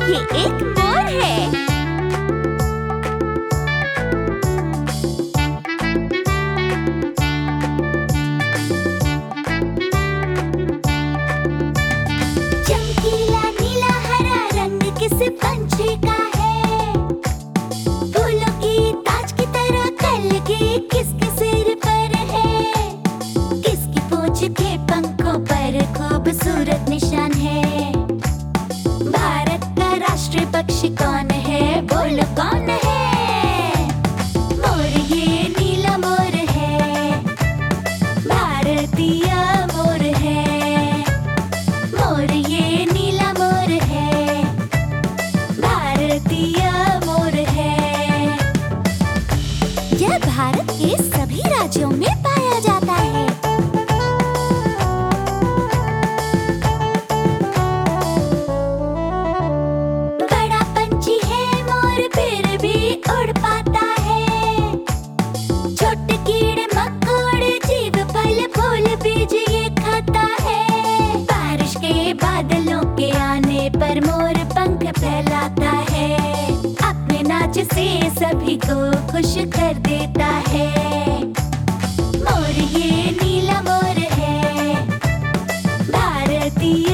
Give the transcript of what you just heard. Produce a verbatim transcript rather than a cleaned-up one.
ये एक मोर है। चमकीला नीला हरा रंग किस पंछी का है? फूलों की ताज की तरह खिलके किसके सिर पर है? किसकी पूंछ के पंखों पर खूबसूरत निशान है? भारत का राष्ट्रीय पक्षी कौन है? बोलो कौन है? मोर ये नीला मोर है, भारतीय मोर है। मोर ये नीला मोर है, भारतीय मोर है। यह भारत के सभी राज्यों में पाया जाता है। बड़ा पंछी है मोर, फिर भी उड़ पाता है। छोटे कीड़े मकोड़े जीव फल फूल बीज ये खाता है। बारिश के बादलों के आने पर मोर पंख फैलाता है। अपने नाच से सभी को खुश कर देता है। मोर ये नीला मोर है, भारतीय